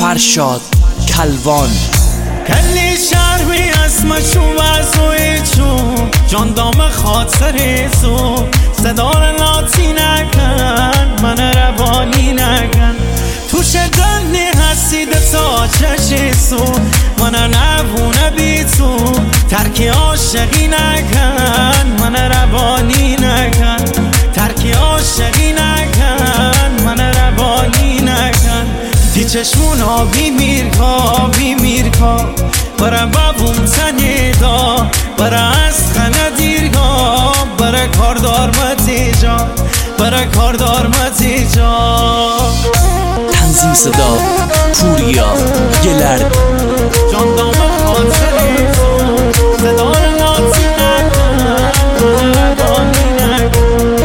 فرشاد کلوان. کلی شرمی اسمشو وزوی چون جاندام خاطر تو صدار لاتی نکن من روانی نکن توش دنی هستید تا چشی سو من نبونه بی تو ترکی عاشقی نکن من روانی نکن ترکی عاشقی نکن من روانی نکن تی چشمون آبی میرکا برا بابوم تنیدا برا از خنه دیرگا برا کاردار متیجا برا کاردار متیجا. تنظیم صدا پوریا گلرد. جاندام خاطر تو صدار لاتی نکن روانی نکن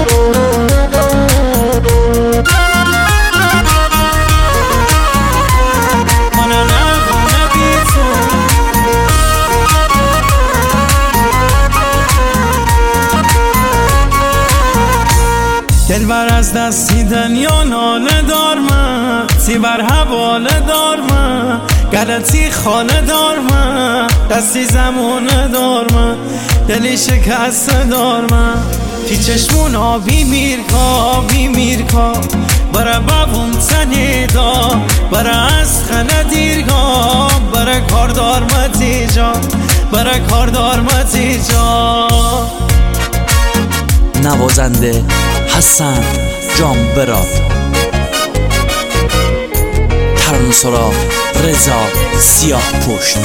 دلبر از دستیدن یا ناله دار من تی بر حواله دار من گلتی خاله دار من دستی زمونه دار من دلی شکسته دار من تی چشمون آبی میرکا برا بابوم تنیدا برا از خنه دیرگا برا کاردار متیجا برا کاردار متیجا. نوازنده حسن جانبرا. ترانه‌سرا رضا سیاه پشت.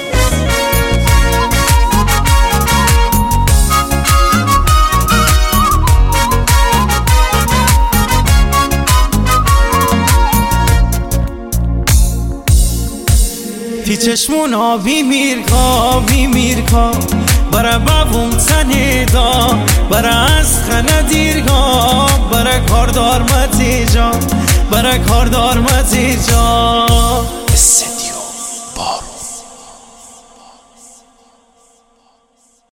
تی چشمون آبی میرکا برا بابوم تنیدا برا از خنه دیرگا برا کاردار متیجا برا کاردار متیجا.